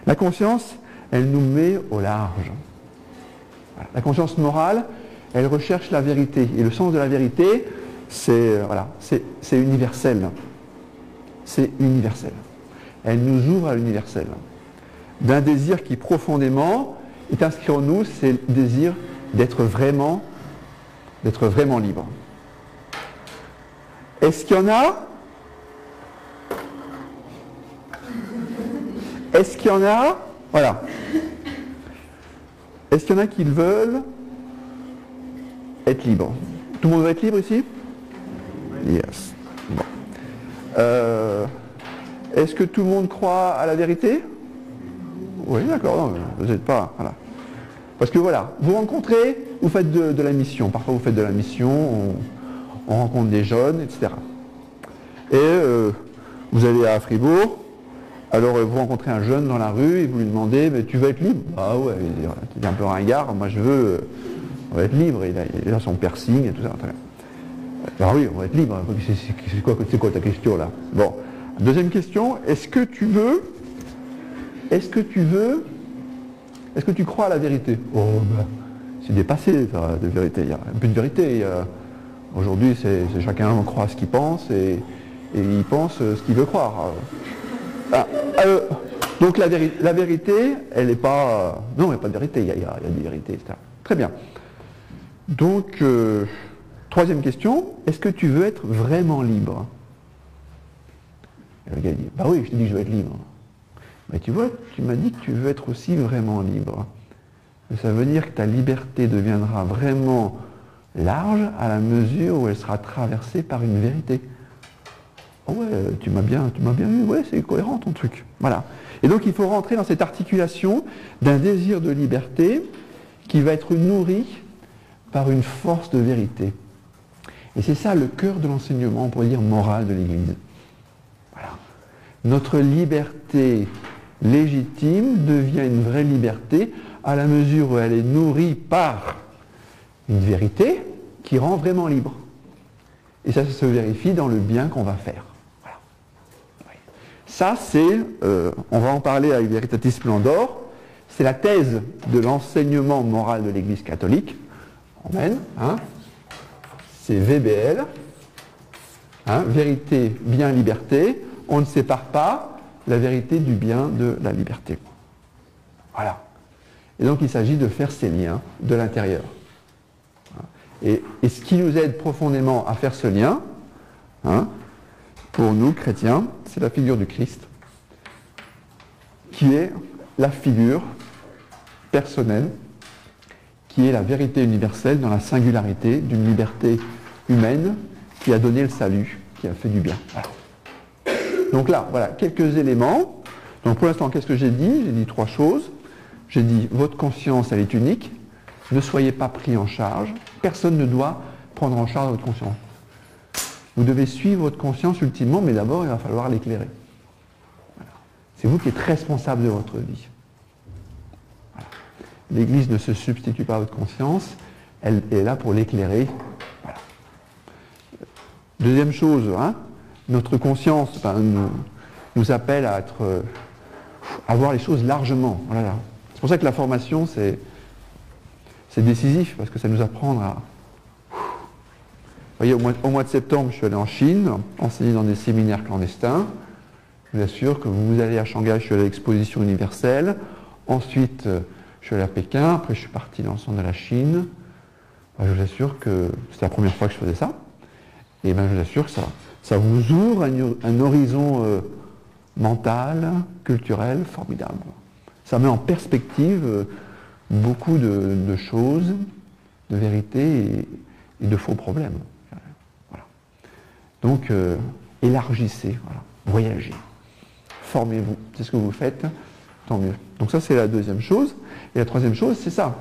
La conscience, elle nous met au large. Voilà. La conscience morale, elle recherche la vérité. Et le sens de la vérité, c'est universel. C'est universel. Elle nous ouvre à l'universel. D'un désir qui profondément est inscrit en nous, c'est le désir d'être vraiment libre. Est-ce qu'il y en a? Est-ce qu'il y en a? Voilà. Est-ce qu'il y en a qui veulent être libres? Tout le monde veut être libre ici? Yes. Bon. Est-ce que tout le monde croit à la vérité? Oui, d'accord, non, vous n'êtes pas... Voilà. Parce que voilà, vous rencontrez, vous faites de la mission. Parfois vous faites de la mission, on rencontre des jeunes, etc. Et vous allez à Fribourg, alors vous rencontrez un jeune dans la rue et vous lui demandez, mais tu veux être libre? Ah ouais, il est un peu ringard, moi je veux être libre, il a son piercing et tout ça. Alors oui, on va être libre, c'est quoi ta question là? Bon, deuxième question, est-ce que tu crois à la vérité? Oh ben, c'est dépassé ça, de vérité, il y a un peu de vérité. Aujourd'hui, c'est chacun croit ce qu'il pense et il pense ce qu'il veut croire. Donc la vérité, elle n'est pas... non, il n'y a pas de vérité, il y a des vérités, etc. Très bien. Donc, troisième question, est-ce que tu veux être vraiment libre? Et le gars dit, bah oui, je te dis que je veux être libre. Mais tu vois, tu m'as dit que tu veux être aussi vraiment libre. Mais ça veut dire que ta liberté deviendra vraiment large à la mesure où elle sera traversée par une vérité. Oh ouais, tu m'as bien vu, ouais, c'est cohérent ton truc. Voilà. Et donc il faut rentrer dans cette articulation d'un désir de liberté qui va être nourri par une force de vérité. Et c'est ça le cœur de l'enseignement, on pourrait dire, moral de l'Église. Voilà. Notre liberté légitime devient une vraie liberté à la mesure où elle est nourrie par une vérité qui rend vraiment libre. Et ça se vérifie dans le bien qu'on va faire. Voilà. Ça, c'est, on va en parler avec Veritatis Splendor, c'est la thèse de l'enseignement moral de l'Église catholique. Amen. Hein. C'est VBL. Hein, vérité, bien, liberté. On ne sépare pas la vérité du bien de la liberté. Voilà. Et donc il s'agit de faire ces liens de l'intérieur. Et ce qui nous aide profondément à faire ce lien, hein, pour nous chrétiens, c'est la figure du Christ, qui est la figure personnelle, qui est la vérité universelle dans la singularité d'une liberté humaine qui a donné le salut, qui a fait du bien. Voilà. Donc là, voilà, quelques éléments. Donc pour l'instant, qu'est-ce que j'ai dit? J'ai dit trois choses. J'ai dit, votre conscience, elle est unique. Ne soyez pas pris en charge. Personne ne doit prendre en charge votre conscience. Vous devez suivre votre conscience ultimement, mais d'abord, il va falloir l'éclairer. Voilà. C'est vous qui êtes responsable de votre vie. Voilà. L'Église ne se substitue pas à votre conscience. Elle est là pour l'éclairer. Voilà. Deuxième chose, hein, notre conscience nous appelle à voir les choses largement. Voilà. C'est pour ça que la formation, c'est décisif, parce que ça nous apprend à... Vous voyez, au mois de septembre, je suis allé en Chine, enseigner dans des séminaires clandestins. Je vous assure que vous allez à Shanghai, je suis allé à l'exposition universelle. Ensuite, je suis allé à Pékin. Après, je suis parti dans le centre de la Chine. Je vous assure que c'était la première fois que je faisais ça. Et bien, je vous assure que ça vous ouvre un horizon mental, culturel, formidable. Ça met en perspective beaucoup de choses, de vérités et de faux problèmes. Voilà. Donc, élargissez, voilà. Voyagez, formez-vous. C'est ce que vous faites, tant mieux. Donc ça, c'est la deuxième chose. Et la troisième chose, c'est ça.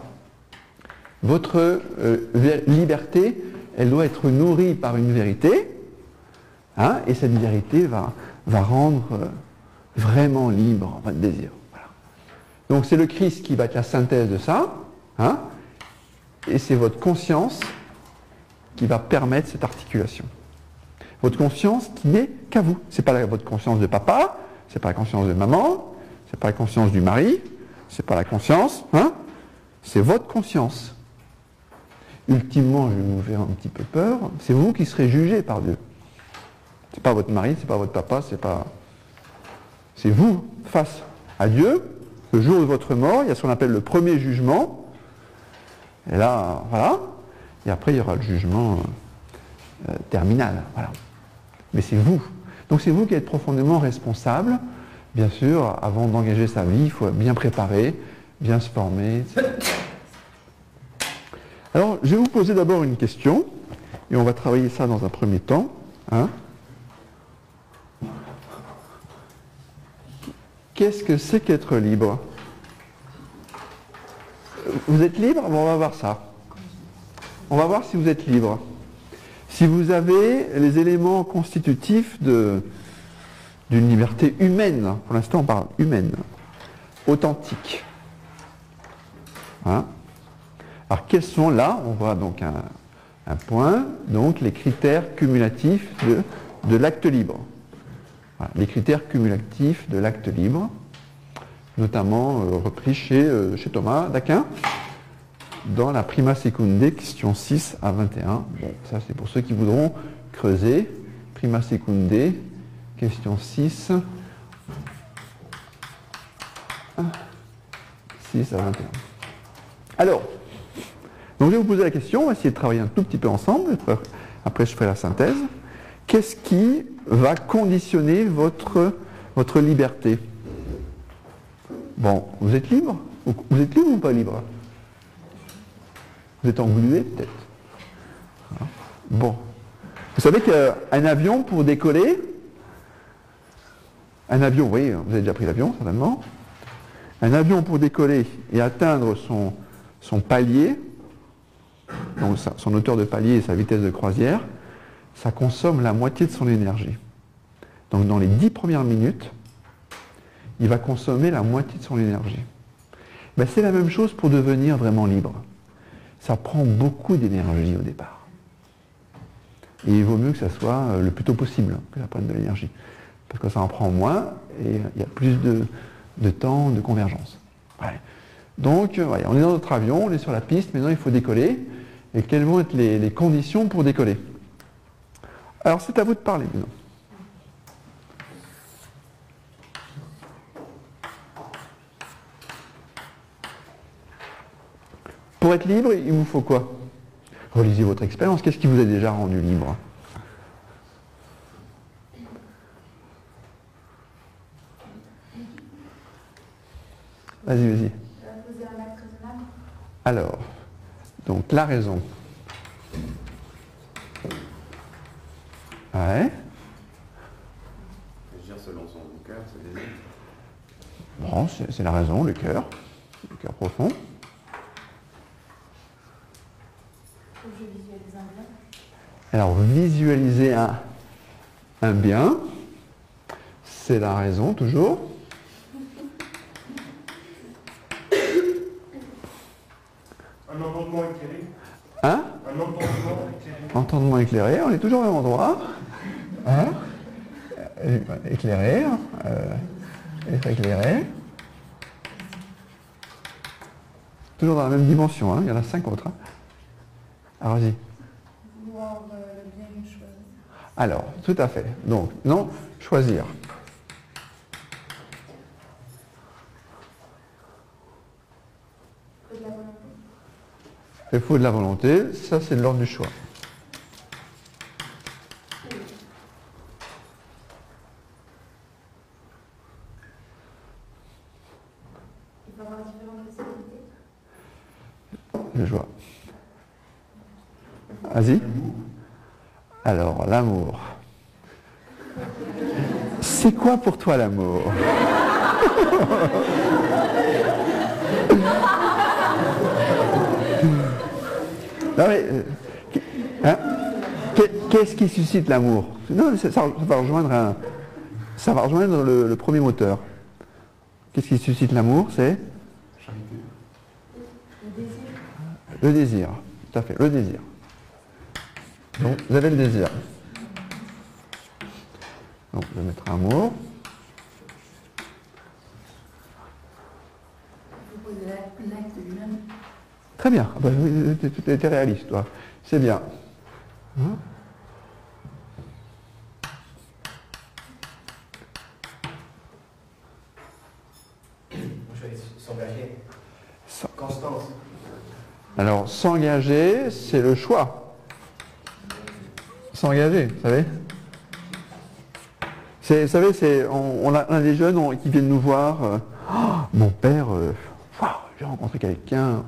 Votre liberté, elle doit être nourrie par une vérité, hein, et cette vérité va rendre vraiment libre votre désir. Voilà. Donc c'est le Christ qui va être la synthèse de ça, hein, et c'est votre conscience qui va permettre cette articulation. Votre conscience qui n'est qu'à vous. C'est pas votre conscience de papa, c'est pas la conscience de maman, C'est pas la conscience du mari, c'est pas la conscience, hein, c'est votre conscience. Ultimement, je vais vous faire un petit peu peur, c'est vous qui serez jugé par Dieu. C'est pas votre mari, c'est pas votre papa, c'est vous face à Dieu. Le jour de votre mort, il y a ce qu'on appelle le premier jugement. Et là, voilà. Et après, il y aura le jugement terminal. Voilà. Mais c'est vous. Donc c'est vous qui êtes profondément responsable. Bien sûr, avant d'engager sa vie, il faut bien préparer, bien se former, etc. Alors, je vais vous poser d'abord une question, et on va travailler ça dans un premier temps. Hein. Qu'est-ce que c'est qu'être libre? Vous êtes libre? Bon, on va voir ça. On va voir si vous êtes libre. Si vous avez les éléments constitutifs d'une liberté humaine, pour l'instant on parle humaine, authentique. Hein? Alors quels sont là, on voit donc un point, donc les critères cumulatifs de l'acte libre. Voilà, les critères cumulatifs de l'acte libre, notamment repris chez Thomas d'Aquin, dans la Prima Secunde, question 6 à 21. Bon, ça c'est pour ceux qui voudront creuser. Prima Secunde, question 6, 6 à 21. Alors, donc je vais vous poser la question, on va essayer de travailler un tout petit peu ensemble, après je ferai la synthèse. Qu'est-ce qui va conditionner votre liberté? Bon, vous êtes libre? Vous êtes libre ou pas libre? Vous êtes englué peut-être? Bon. Vous savez qu'un avion pour décoller, un avion, vous voyez, vous avez déjà pris l'avion certainement, un avion pour décoller et atteindre son palier, donc son hauteur de palier et sa vitesse de croisière, ça consomme la moitié de son énergie. Donc dans les 10 premières minutes, il va consommer la moitié de son énergie. Ben, c'est la même chose pour devenir vraiment libre. Ça prend beaucoup d'énergie au départ. Et il vaut mieux que ça soit le plus tôt possible que ça prenne de l'énergie. Parce que ça en prend moins et il y a plus de temps de convergence. Ouais. Donc, on est dans notre avion, on est sur la piste, maintenant il faut décoller. Et quelles vont être les conditions pour décoller? Alors, c'est à vous de parler maintenant. Pour être libre, il vous faut quoi? Relisez votre expérience. Qu'est-ce qui vous a déjà rendu libre? Vas-y, vas-y. Alors, donc la raison. Ouais. Agir selon son cœur, c'est désir. Bon, c'est la raison, le cœur profond. Je visualise un bien. Alors, visualiser un bien, c'est la raison, toujours. Un entendement éclairé. Hein? Un entendement éclairé. Entendement éclairé, on est toujours au même endroit. Hein? Éclairé, être éclairé. Toujours dans la même dimension, hein? Il y en a 5 autres. Hein? Alors, vas-y. Vouloir le bien choisir. Alors, tout à fait. Donc, non, choisir. De la volonté. Il faut de la volonté, ça c'est de l'ordre du choix. Il faut avoir différentes possibilités. Je vois. Vas-y. Alors, l'amour. C'est quoi pour toi l'amour? Non mais, hein? Qu'est-ce qui suscite l'amour? Non, ça va rejoindre le premier moteur. Qu'est-ce qui suscite l'amour? C'est Le désir. le désir. Tout à fait, le désir. Donc, vous avez le désir. Donc, je vais mettre amour. Très bien. Ah bah, tu es réaliste, toi. C'est bien. Hein? Je vais s'engager. Ça. Constance. Alors, s'engager, c'est le choix. S'engager, vous savez. Vous savez, on a des jeunes qui viennent nous voir. Mon père, j'ai rencontré quelqu'un.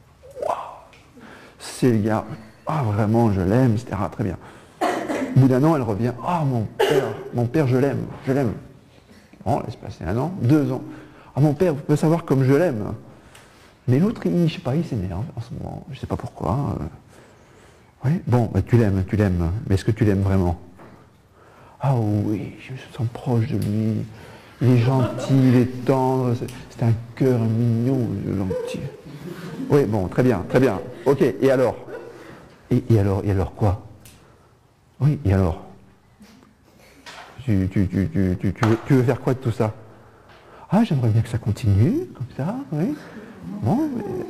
C'est le gars. Vraiment, je l'aime, etc. Très bien. Au bout d'un an, elle revient. Mon père, je l'aime. Bon, laisse passer 1 an, 2 ans. Mon père, vous pouvez savoir comme je l'aime. Mais l'autre, je sais pas, il s'énerve en ce moment. Je sais pas pourquoi. Oui, bon, bah, tu l'aimes. Mais est-ce que tu l'aimes vraiment? Ah oui, je me sens proche de lui. Il est gentil, il est tendre. C'est un cœur mignon, gentil. Oui, bon, très bien. Ok, et alors? Et alors quoi? Oui, et alors? Tu veux faire quoi de tout ça? J'aimerais bien que ça continue, comme ça, oui. Bon,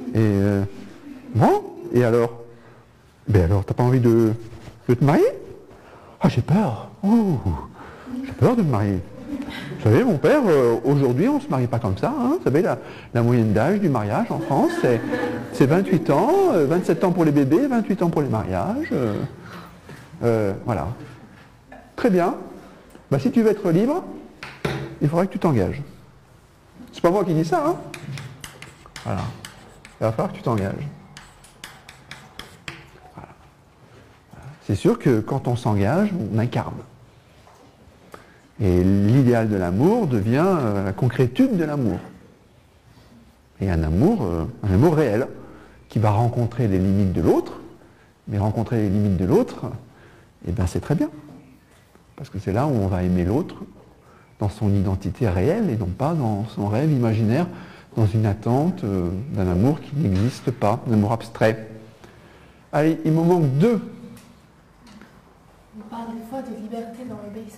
et alors? Ben alors, t'as pas envie de te marier? J'ai peur. J'ai peur de me marier. Vous savez, mon père, aujourd'hui, on ne se marie pas comme ça. Vous savez, la moyenne d'âge du mariage en France, c'est 28 ans, 27 ans pour les bébés, 28 ans pour les mariages. Voilà. Très bien. Bah, si tu veux être libre, il faudra que tu t'engages. C'est pas moi qui dis ça, hein. Voilà. Il va falloir que tu t'engages. Voilà. C'est sûr que quand on s'engage, on incarne. Et l'idéal de l'amour devient la concrétude de l'amour. Et un amour réel, qui va rencontrer les limites de l'autre, mais rencontrer les limites de l'autre, c'est très bien. Parce que c'est là où on va aimer l'autre dans son identité réelle et non pas dans son rêve imaginaire, dans une attente d'un amour qui n'existe pas, un amour abstrait. Allez, il me manque 2. On parle des fois de liberté dans l'obéissance.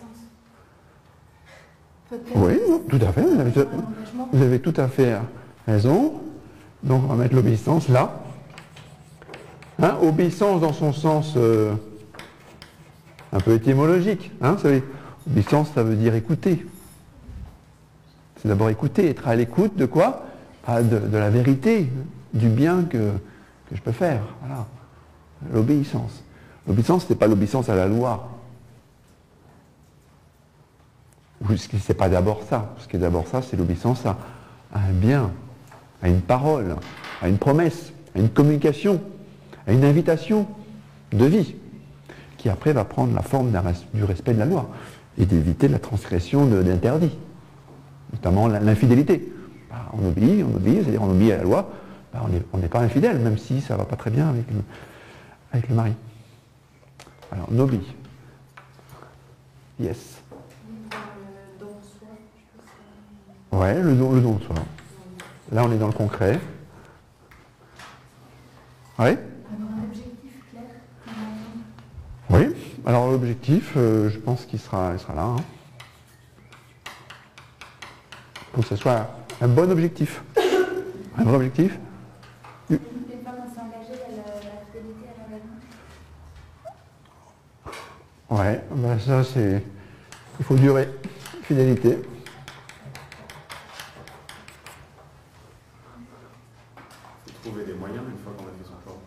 Oui, tout à fait. Vous avez tout à fait raison. Donc on va mettre l'obéissance là. Obéissance dans son sens un peu étymologique. Vous savez, obéissance, ça veut dire écouter. C'est d'abord écouter, être à l'écoute de quoi? De la vérité, du bien que je peux faire. Voilà. L'obéissance. L'obéissance, ce n'est pas l'obéissance à la loi. C'est pas d'abord ça. Ce qui est d'abord ça, c'est l'obéissance à un bien, à une parole, à une promesse, à une communication, à une invitation de vie, qui après va prendre la forme du respect de la loi et d'éviter la transgression d'interdits, notamment l'infidélité. On obéit, c'est-à-dire on obéit à la loi, on n'est pas infidèle, même si ça ne va pas très bien avec le mari. Alors, on obéit. Yes. Ouais, le don de soi. Là, on est dans le concret. Oui. Avoir un objectif clair. Oui. Alors l'objectif, je pense qu'il sera là. Pour que ce soit un bon objectif. Un vrai objectif. Une fois qu'on s'est engagé, la fidélité à l'engagement. Ouais, ça c'est. Il faut durer. Fidélité. Trouver des moyens une fois qu'on a fait son choix.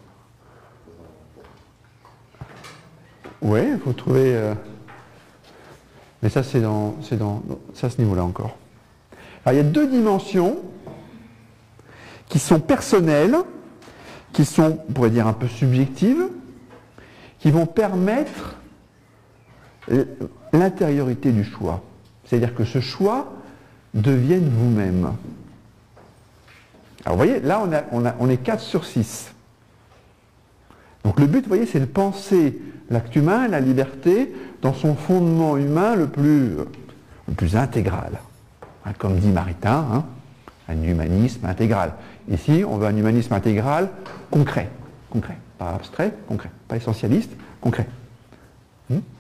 Oui, il faut trouver. Mais ça, c'est à ce niveau-là encore. Alors, il y a 2 dimensions qui sont personnelles, qui sont, on pourrait dire, un peu subjectives, qui vont permettre l'intériorité du choix. C'est-à-dire que ce choix devienne vous-même. Alors vous voyez, là on est 4 sur 6. Donc le but, vous voyez, c'est de penser l'acte humain, la liberté, dans son fondement humain le plus intégral. Comme dit Maritain, un humanisme intégral. Ici, on veut un humanisme intégral concret. Pas abstrait, concret. Pas essentialiste, concret.